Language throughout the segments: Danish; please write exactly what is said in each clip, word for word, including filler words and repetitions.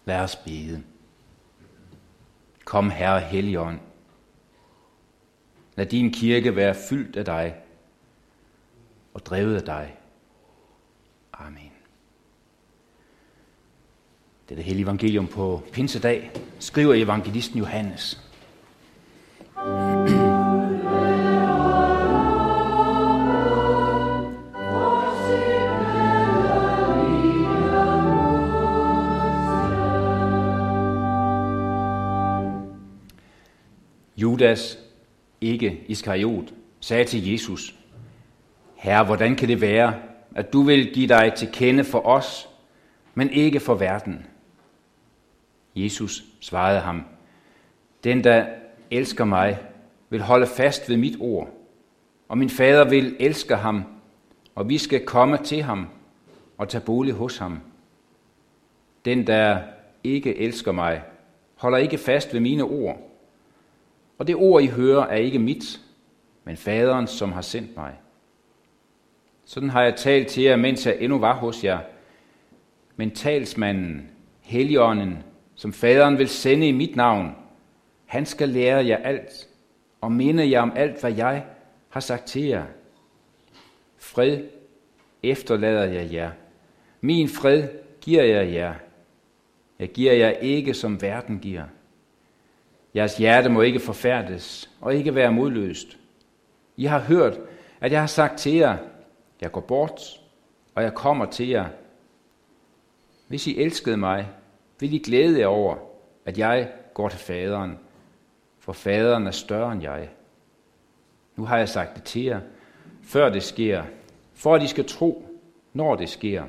Lad os bede. Kom, Herre Helligånd. Lad din kirke være fyldt af dig og drevet af dig. Amen. Dette hellige evangelium på pinsedag skriver evangelisten Johannes. Judas, ikke Iskariot, sagde til Jesus: Herre, hvordan kan det være, at du vil give dig til kende for os, men ikke for verden? Jesus svarede ham: Den, der elsker mig, vil holde fast ved mit ord, og min fader vil elske ham, og vi skal komme til ham og tage bolig hos ham. Den, der ikke elsker mig, holder ikke fast ved mine ord, og det ord, I hører, er ikke mit, men faderens, som har sendt mig. Sådan har jeg talt til jer, mens jeg endnu var hos jer. Men talsmanden, Helligånden, som faderen vil sende i mit navn, han skal lære jer alt og minde jer om alt, hvad jeg har sagt til jer. Fred efterlader jeg jer. Min fred giver jeg jer. Jeg giver jer ikke, som verden giver. Jeres hjerte må ikke forfærdes og ikke være modløst. I har hørt, at jeg har sagt til jer: Jeg går bort, og jeg kommer til jer. Hvis I elskede mig, vil I glæde jer over, at jeg går til faderen, for faderen er større end jeg. Nu har jeg sagt det til jer, før det sker, for at I skal tro, når det sker.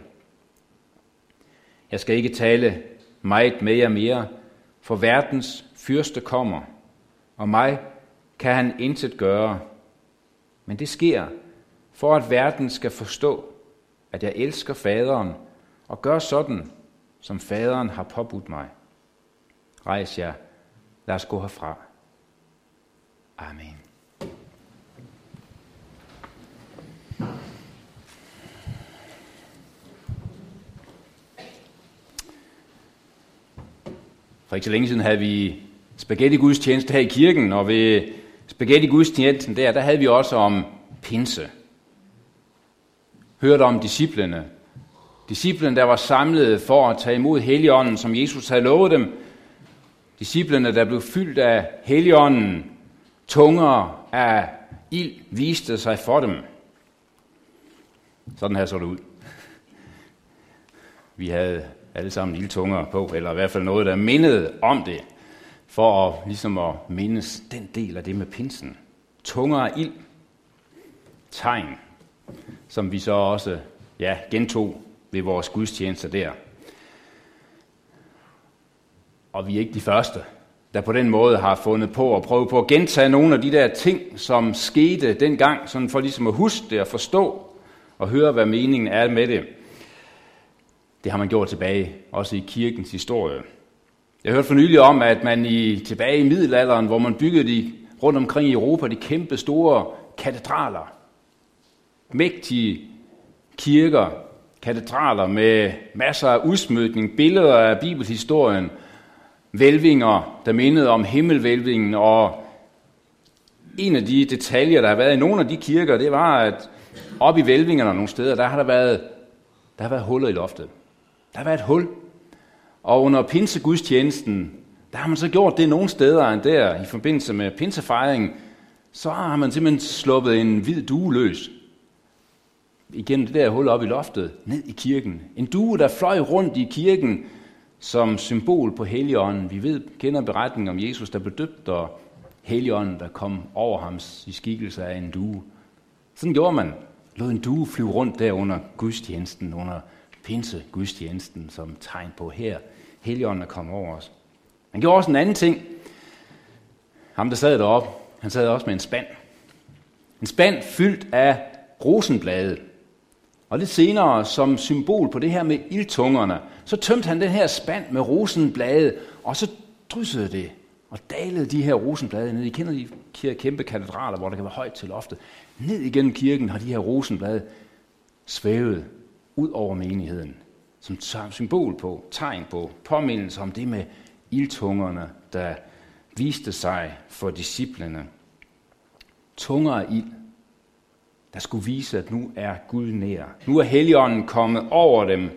Jeg skal ikke tale meget med jer mere, for verdens fyrste kommer, og mig kan han intet gøre. Men det sker, for at verden skal forstå, at jeg elsker faderen og gør sådan, som faderen har påbudt mig. Rejs jer, lad os gå herfra. Amen. For ikke så længe siden havde vi spaghetti-gudstjeneste her i kirken, og ved spaghetti-gudstjenesten der, der havde vi også om pinse. Hørte om disciplene. Disciplene, der var samlet for at tage imod Helligånden, som Jesus havde lovet dem. Disciplene, der blev fyldt af Helligånden, tunger af ild viste sig for dem. Sådan her så det ud. Vi havde alle sammen ildtunger på, eller i hvert fald noget, der mindede om det, for at, ligesom at mindes den del af det med pinsen. Tunger af ild. Tegn, som vi så også ja, gentog ved vores gudstjenester der. Og vi er ikke de første, der på den måde har fundet på at prøve på at gentage nogle af de der ting, som skete dengang, sådan for ligesom at huske det og forstå og høre, hvad meningen er med det. Det har man gjort tilbage, også i kirkens historie. Jeg hørte for nylig om, at man i, tilbage i middelalderen, hvor man byggede de rundt omkring i Europa, de kæmpe store katedraler, mægtige kirker, katedraler med masser af udsmykning, billeder af bibelhistorien, hvælvinger, der mindede om himmelvælvingen, og en af de detaljer, der har været i nogle af de kirker, det var, at oppe i hvælvingerne nogle steder, der har der været, der har været huller i loftet. Der har været et hul, og under pinsegudstjenesten, der har man så gjort det nogle steder end der, i forbindelse med pinsefejringen, så har man simpelthen sluppet en hvid due løs igennem det der hul op i loftet, ned i kirken. En due, der fløj rundt i kirken som symbol på Helligånden. Vi ved, kender beretningen om Jesus, der blev døbt, og Helligånden, der kom over ham i skikkelse af en due. Sådan gjorde man. Lod en due flyve rundt der under gudstjenesten, under pinsegudstjenesten, som tegn på her. Helligånden er kommet over os. Han gjorde også en anden ting. Ham, der sad deroppe, han sad også med en spand. En spand fyldt af rosenblade. Og lidt senere, som symbol på det her med ildtungerne, så tømte han den her spand med rosenblade, og så dryssede det og dalede de her rosenblade ned. I kender de her kæmpe katedraler, hvor der kan være højt til loftet. Ned igennem kirken har de her rosenblade svævet ud over menigheden. som symbol på, tegn på, påmindelse om det med ildtungerne, der viste sig for disciplene. Tunger af ild, der skulle vise, at nu er Gud nær. Nu er Helligånden kommet over dem.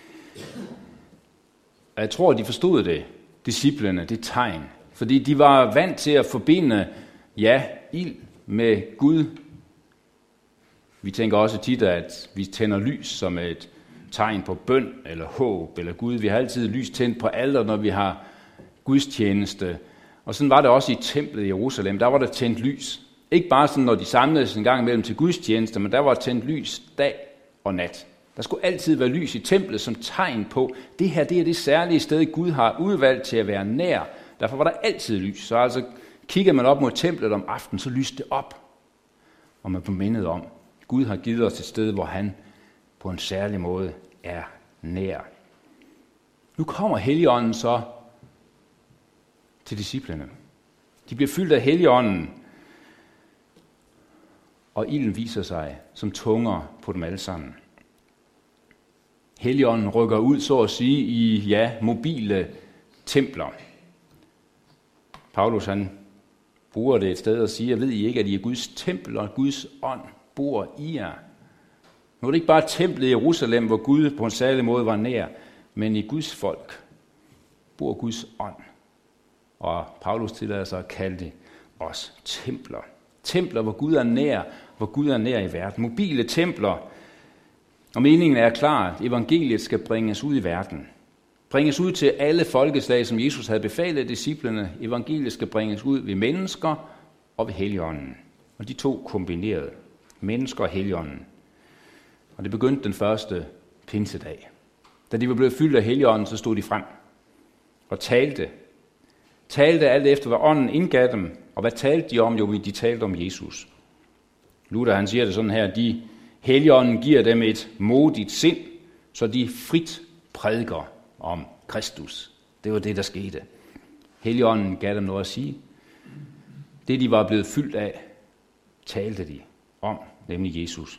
Og jeg tror, de forstod det, disciplene, det tegn. Fordi de var vant til at forbinde, ja, ild med Gud. Vi tænker også tit, at vi tænder lys som et tegn på bøn eller håb eller Gud. Vi har altid lys tændt på alter, når vi har gudstjeneste. Og sådan var det også i templet i Jerusalem. Der var der tændt lys. Ikke bare sådan, når de samledes en gang imellem til gudstjenester, men der var tændt lys dag og nat. Der skulle altid være lys i templet som tegn på, det her det er det særlige sted, Gud har udvalgt til at være nær. Derfor var der altid lys. Så altså kigger man op mod templet om aftenen, så lyste det op. Og man blev mindet om, Gud har givet os et sted, hvor han på en særlig måde er nær. Nu kommer Helligånden så til disciplene. De bliver fyldt af Helligånden, og ilden viser sig som tunger på dem alle sammen. Helligånden rykker ud, så at sige, i ja, mobile templer. Paulus han bruger det et sted og siger, ved I ikke, at I er Guds tempel, og Guds ånd bor i jer. Nu er det ikke bare templet i Jerusalem, hvor Gud på en særlig måde var nær, men i Guds folk bor Guds ånd. Og Paulus tillader sig at kalde det også templer. Templer, hvor Gud er nær, hvor Gud er nær i verden. Mobile templer. Og meningen er klar, at evangeliet skal bringes ud i verden. Bringes ud til alle folkeslag, som Jesus havde befalet disciplene. Evangeliet skal bringes ud ved mennesker og ved Helligånden. Og de to kombineret. Mennesker og Helligånden. Og det begyndte den første pinsedag. Da de var blevet fyldt af Helligånden, så stod de frem og talte. Talte alt efter, hvad ånden indgav dem. Og hvad talte de om? Jo, de talte om Jesus. Luther han siger det sådan her, de Helligånden giver dem et modigt sind, så de frit prædiker om Kristus. Det var det, der skete. Helligånden gav dem noget at sige. Det, de var blevet fyldt af, talte de om, nemlig Jesus.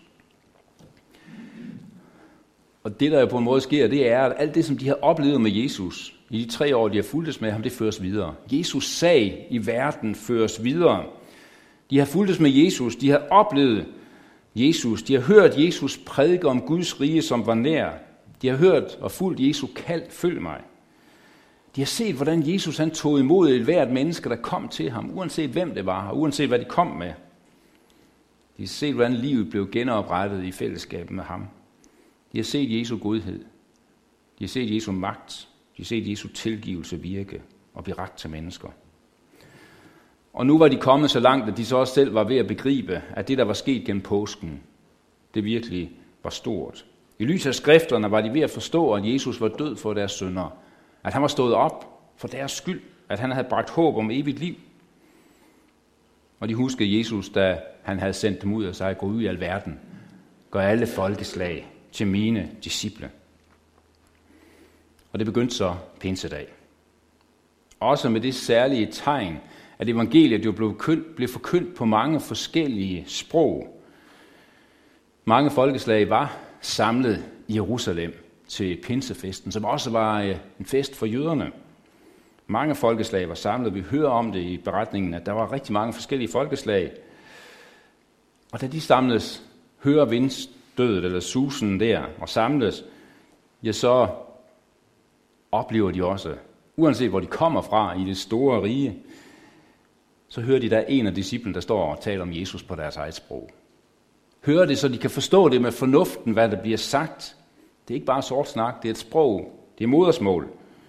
Og det, der jo på en måde sker, det er, at alt det, som de har oplevet med Jesus, i de tre år, de har fulgtes med ham, det føres videre. Jesus sag i verden føres videre. De har fulgtes med Jesus, de har oplevet Jesus, de har hørt Jesus prædike om Guds rige, som var nær. De har hørt og fulgt Jesu kald, følg mig. De har set, hvordan Jesus han tog imod et hvert menneske, der kom til ham, uanset hvem det var, og uanset hvad de kom med. De har set, hvordan livet blev genoprettet i fællesskab med ham. De har set Jesu godhed. De har set Jesu magt. De har set Jesu tilgivelse virke og blive rakt til mennesker. Og nu var de kommet så langt, at de så også selv var ved at begribe, at det, der var sket gennem påsken, det virkelig var stort. I lys af skrifterne var de ved at forstå, at Jesus var død for deres synder. At han var stået op for deres skyld. At han havde bragt håb om evigt liv. Og de huskede Jesus, da han havde sendt dem ud og sagde, gå ud i alverden. Gør alle folkeslag til mine disciple. Og det begyndte så pinsedag. Også med det særlige tegn, at evangeliet jo blev, blev forkyndt på mange forskellige sprog. Mange folkeslag var samlet i Jerusalem til pinsefesten, som også var en fest for jøderne. Mange folkeslag var samlet. Vi hører om det i beretningen, at der var rigtig mange forskellige folkeslag. Og da de samles, hører vindstødet eller susen der og samles, ja, så oplever de også, uanset hvor de kommer fra i det store rige, så hører de, der er en af disciplene, der står og taler om Jesus på deres eget sprog. Hører det, så de kan forstå det med fornuften, hvad der bliver sagt. Det er ikke bare sort snak, det er et sprog, det er modersmål.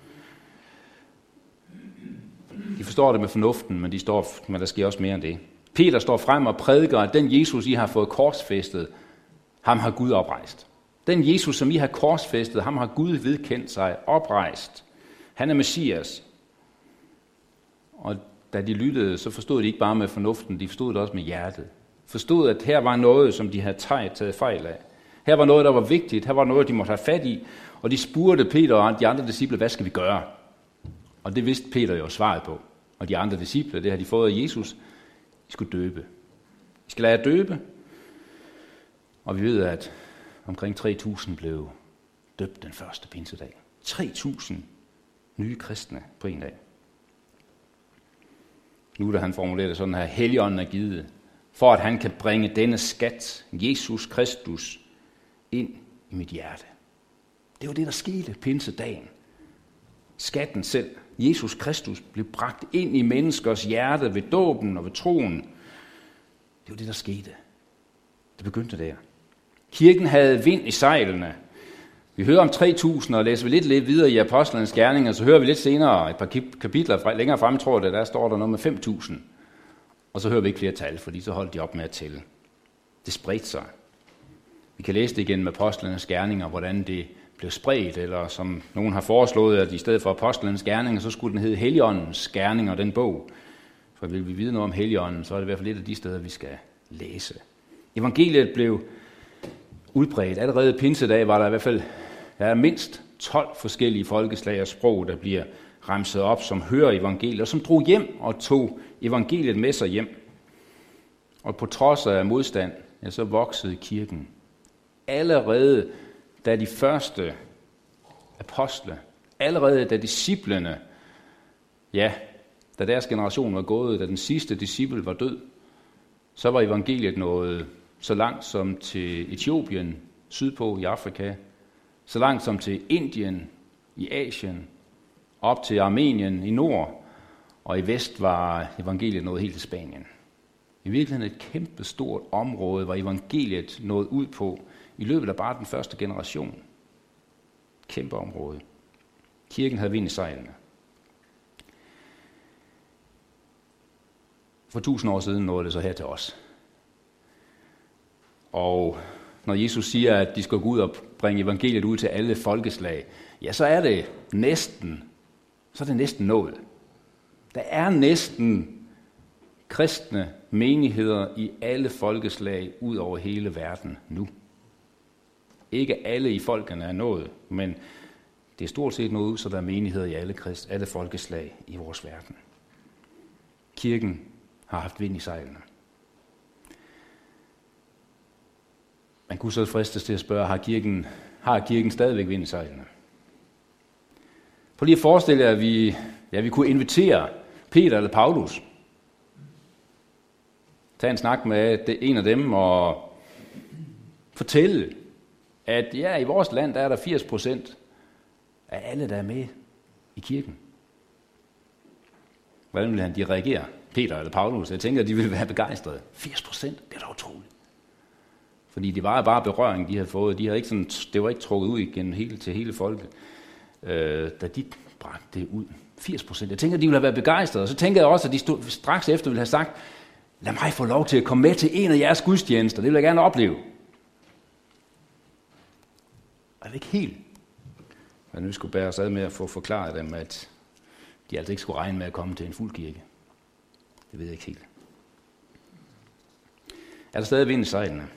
De forstår det med fornuften, men, de står, men der sker også mere end det. Peter står frem og prædiker, at den Jesus, I har fået korsfæstet, ham har Gud oprejst. Den Jesus, som I har korsfæstet, ham har Gud vedkendt sig oprejst. Han er Messias. Og da de lyttede, så forstod de ikke bare med fornuften, de forstod det også med hjertet. Forstod, at her var noget, som de havde taget fejl af. Her var noget, der var vigtigt. Her var noget, de måtte have fat i. Og de spurgte Peter og de andre disciple, hvad skal vi gøre? Og det vidste Peter jo svaret på. Og de andre disciple, det har de fået af Jesus, de skulle døbe. De skal lade jer døbe. Og vi ved, at omkring tre tusind blev døbt den første pinsedag. tre tusind nye kristne på en dag. Nu da han formulerer det sådan her, Helligånden er givet, for at han kan bringe denne skat, Jesus Kristus, ind i mit hjerte. Det var det, der skete pinsedagen. Skatten selv, Jesus Kristus, blev bragt ind i menneskers hjerte ved dåben og ved troen. Det var det, der skete. Det begyndte der. Kirken havde vind i sejlene. Vi hører om tre tusind, og læser vi lidt, lidt videre i Apostlenes Gerninger, så hører vi lidt senere, et par kapitler længere frem, tror jeg, der står der noget med fem tusind. Og så hører vi ikke flere tal, fordi så holdt de op med at tælle. Det spredte sig. Vi kan læse det igen med Apostlenes Gerninger, hvordan det blev spredt, eller som nogen har foreslået, at i stedet for Apostlenes Gerninger, så skulle den hedde Helligåndens Gerninger, den bog. For vil vi vide noget om Helligånden, så er det i hvert fald lidt af de steder, vi skal læse. Evangeliet blev udbredt. Allerede pinsedag var der i hvert fald der er mindst tolv forskellige folkeslag og sprog, der bliver remset op, som hører evangeliet, og som drog hjem og tog evangeliet med sig hjem. Og på trods af modstand, ja, så voksede kirken. Allerede da de første apostle, allerede da disciplene, ja, da deres generation var gået, da den sidste disciple var død, så var evangeliet nået så langt som til Etiopien, sydpå i Afrika, så langt som til Indien, i Asien, op til Armenien i nord, og i vest var evangeliet nået helt til Spanien. I virkeligheden et kæmpe stort område var evangeliet nået ud på i løbet af bare den første generation. Kæmpe område. Kirken havde vind i sejlene. For tusind år siden nåede det så her til os. Og når Jesus siger, at de skal gå ud og bringe evangeliet ud til alle folkeslag, ja, så er det næsten, så er det næsten nået. Der er næsten kristne menigheder i alle folkeslag ud over hele verden nu. Ikke alle i folkene er nået, men det er stort set nået ud, så der er menigheder i alle, krist, alle folkeslag i vores verden. Kirken har haft vind i sejlene. Man kunne så fristes til at spørge, har kirken, har kirken stadigvæk vind i sejlene? Prøv lige at forestille jer, at vi, ja, vi kunne invitere Peter eller Paulus. Tag en snak med en af dem og fortælle, at ja, i vores land der er der firs procent af alle, der er med i kirken. Hvordan vil han de reagere? Peter eller Paulus? Jeg tænker, at de ville være begejstrede. firs procent, det er da utroligt. Fordi det var bare berøring, de havde fået. De havde ikke sådan, det var ikke trukket ud igen hele, til hele folket, øh, da de bragte det ud. firs procent. Jeg tænker, at de ville have været begejstrede. Og så tænker jeg også, at de stod, straks efter ville have sagt, lad mig få lov til at komme med til en af jeres gudstjenester. Det vil jeg gerne opleve. Og det er ikke helt. Men nu skulle bære os ad med at få forklaret dem, at de altså ikke skulle regne med at komme til en fuld kirke. Det ved jeg ikke helt. Er der stadig vind i sejlene?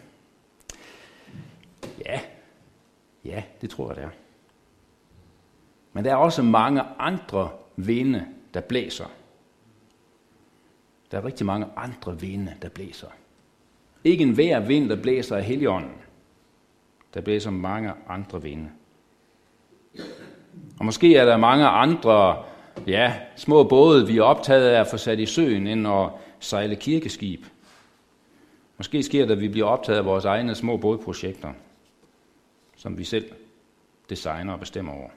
Ja. Ja, det tror jeg, det er. Men der er også mange andre vinde, der blæser. Der er rigtig mange andre vinde, der blæser. Ikke enhver vind, der blæser af Helligånden. Der blæser mange andre vinde. Og måske er der mange andre, ja, små både, vi er optaget af at få sat i søen, end at sejle kirkeskib. Måske sker det, at vi bliver optaget af vores egne små bådprojekter, som vi selv designer og bestemmer over.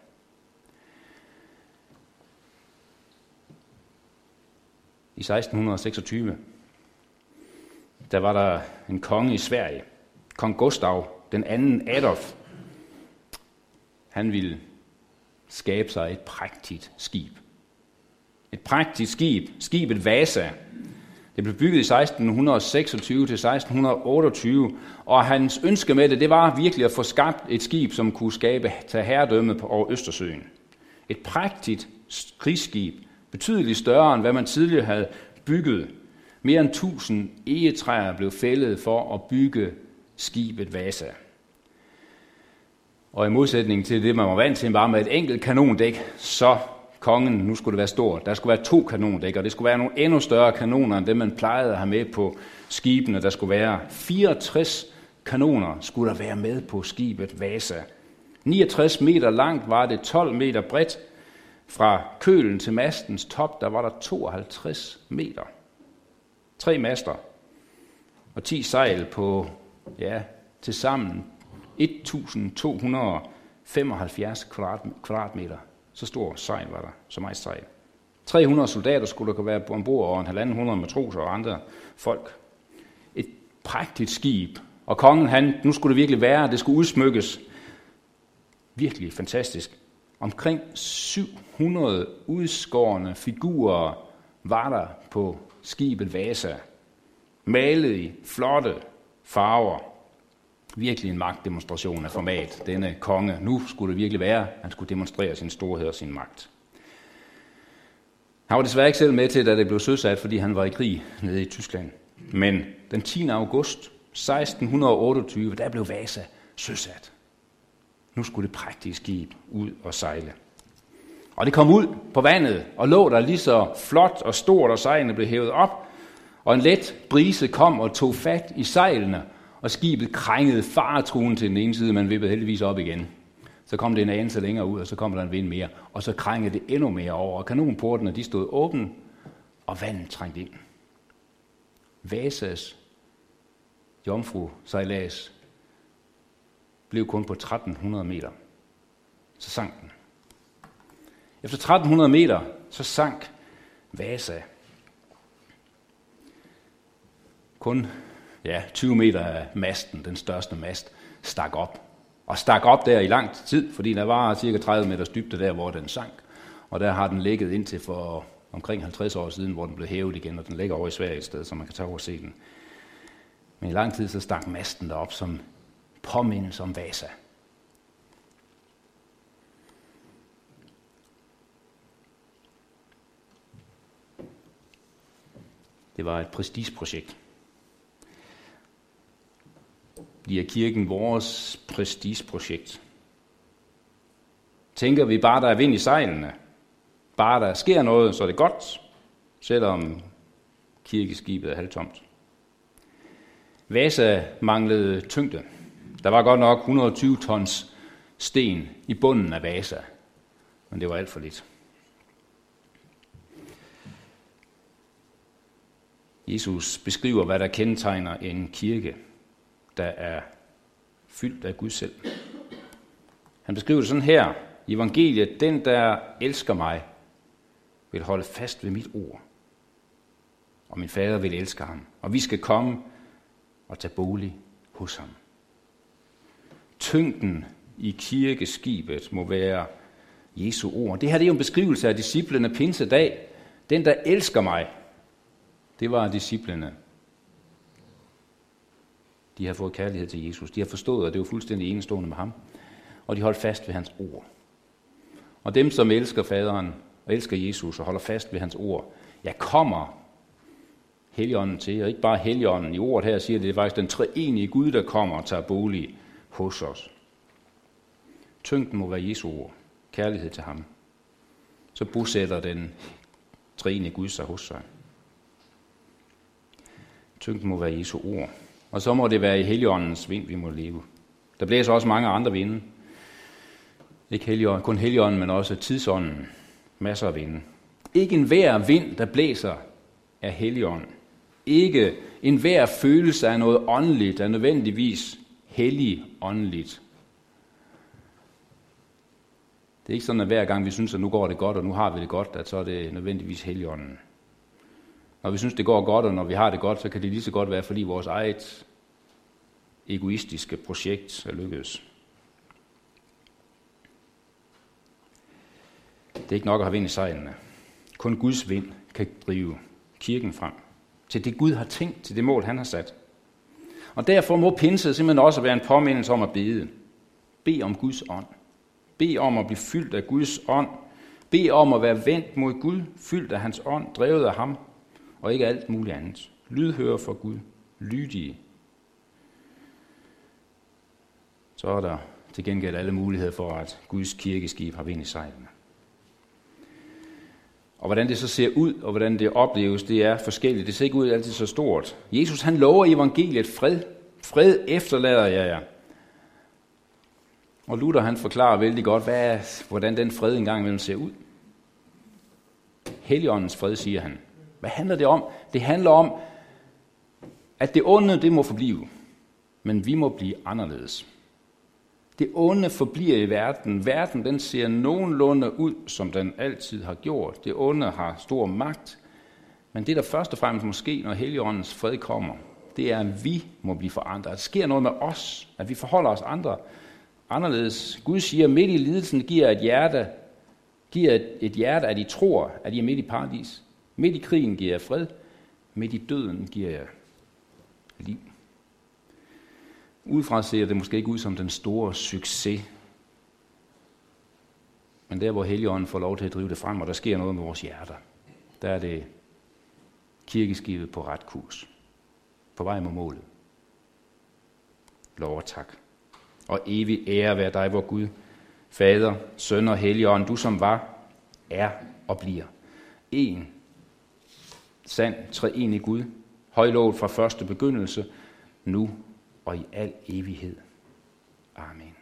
I seksten seksogtyve, der var der en konge i Sverige, kong Gustav, den anden Adolf. Han ville skabe sig et prægtigt skib. Et prægtigt skib, skibet Vasa. Det blev bygget i seksten seksogtyve til seksten otteogtyve, og hans ønske med det, det var virkelig at få skabt et skib, som kunne skabe tage herredømme over Østersøen. Et prægtigt krigsskib, betydeligt større end hvad man tidligere havde bygget. Mere end tusind egetræer blev fældet for at bygge skibet Vasa. Og i modsætning til det, man var vant til, bare med et enkelt kanondæk, så kongen, nu skulle det være stort, der skulle være to kanondæk, og det skulle være nogle endnu større kanoner, end det man plejede at have med på skibene. Der skulle være fireogtres kanoner, skulle der være med på skibet Vasa. niogtres meter langt var det, tolv meter bredt. Fra kølen til mastens top, der var der tooghalvtreds meter. Tre master og ti sejl på, ja, til sammen et tusind to hundrede femoghalvfjerds kvadratmeter. Så stor sejl var der, så meget sejl. tre hundrede soldater skulle der være ombord, og en halvanden hundrede matroser og andre folk. Et prægtigt skib. Og kongen, han, nu skulle det virkelig være, det skulle udsmykkes. Virkelig fantastisk. Omkring syv hundrede udskårne figurer var der på skibet Vasa. Malet i flotte farver. Virkelig en magtdemonstration af format. Denne konge, nu skulle det virkelig være, han skulle demonstrere sin storhed og sin magt. Han var desværre ikke selv med til, da det blev søsat, fordi han var i krig nede i Tyskland. Men den tiende august seksten otteogtyve, der blev Vasa søsat. Nu skulle det prægtige skib ud og sejle. Og det kom ud på vandet og lå der lige så flot og stort, og sejlene blev hævet op. Og en let brise kom og tog fat i sejlene, og skibet krængede faretruen til den ene side, men vippede heldigvis op igen. Så kom det en anelse længere ud, og så kom der en vind mere, og så krængede det endnu mere over, og kanonportene de stod åbne, og vandet trængte ind. Vasas jomfru-sejlads blev kun på tretten hundrede meter. Så sank den. Efter tretten hundrede meter, så sank Vasa. Kun ja, tyve meter af masten, den største mast, stak op. Og stak op der i lang tid, fordi der var cirka tredive meters dybde der, hvor den sank. Og der har den ligget indtil for omkring halvtreds år siden, hvor den blev hævet igen, og den ligger over i Sverige et sted, så man kan tage over og se den. Men i lang tid så stak masten derop som påmindelse om Vasa. Det var et prestigeprojekt. Bliver kirken vores prestigeprojekt? Tænker vi bare, der er vind i sejlene, bare der sker noget, så er det godt, selvom kirkeskibet er halvtomt. Vasa manglede tyngde. Der var godt nok et hundrede og tyve tons sten i bunden af Vasa, men det var alt for lidt. Jesus beskriver, hvad der kendetegner en kirke, der er fyldt af Gud selv. Han beskriver det sådan her i evangeliet: den, der elsker mig, vil holde fast ved mit ord, og min fader vil elske ham, og vi skal komme og tage bolig hos ham. Tyngden i kirkeskibet må være Jesu ord. Det her det er jo en beskrivelse af disciplene pinsedag. Den, der elsker mig, det var disciplene. De har fået kærlighed til Jesus. De har forstået, at det var fuldstændig enestående med ham. Og de holdt fast ved hans ord. Og dem, som elsker faderen og elsker Jesus og holder fast ved hans ord, jeg kommer Helligånden til. Og ikke bare Helligånden. I ordet her siger det, det er faktisk den treenige Gud, der kommer og tager bolig hos os. Tyngden må være Jesu ord. Kærlighed til ham. Så bosætter den treenige Gud sig hos sig. Tyngden må være Jesu ord. Og så må det være i Helligåndens vind, vi må leve. Der blæser også mange andre vinde. Ikke Helligånden, kun Helligånden, men også tidsånden. Masser af vinde. Ikke enhver vind, der blæser, er Helligånden. Ikke enhver følelse af noget åndeligt, er nødvendigvis hellig åndeligt. Det er ikke sådan, at hver gang vi synes, at nu går det godt, og nu har vi det godt, at så er det nødvendigvis Helligånden. Når vi synes, det går godt, og når vi har det godt, så kan det lige så godt være, fordi vores eget egoistiske projekt er lykkedes. Det er ikke nok at have vind i sejlene. Kun Guds vind kan drive kirken frem til det, Gud har tænkt, til det mål, han har sat. Og derfor må pinse simpelthen også være en påmindelse om at bede. Bed om Guds ånd. Bed om at blive fyldt af Guds ånd. Bed om at være vendt mod Gud, fyldt af hans ånd, drevet af ham, og ikke alt muligt andet. Lydhøre for Gud. Lydige. Så er der til gengæld alle muligheder for, at Guds kirkeskib har vind i sejlene. Og hvordan det så ser ud, og hvordan det opleves, det er forskelligt. Det ser ikke ud altid så stort. Jesus, han lover i evangeliet fred. Fred efterlader jeg jer. Og Luther han forklarer vældig godt, hvad, hvordan den fred engang imellem ser ud. Helligåndens fred, siger han. Hvad handler det om? Det handler om, at det onde, det må forblive, men vi må blive anderledes. Det onde forbliver i verden. Verden, den ser nogenlunde ud, som den altid har gjort. Det onde har stor magt. Men det, der først og fremmest må ske, når Helligåndens fred kommer, det er, at vi må blive forandret. At der sker noget med os, at vi forholder os andre anderledes. Gud siger, midt i lidelsen giver et hjerte, giver et, et hjerte, at I tror, at I er midt i paradis. Midt i krigen giver jeg fred. Midt i døden giver jeg liv. Udefra ser det måske ikke ud som den store succes. Men der, hvor Helligånden får lov til at drive det frem, og der sker noget med vores hjerter, der er det kirkeskibet på ret kurs. På vej mod målet. Lov og tak. Og evig ære være dig, vor Gud, Fader, Søn og Helligånd, du som var, er og bliver. En sand, treenig Gud, højlovet fra første begyndelse, nu og i al evighed. Amen.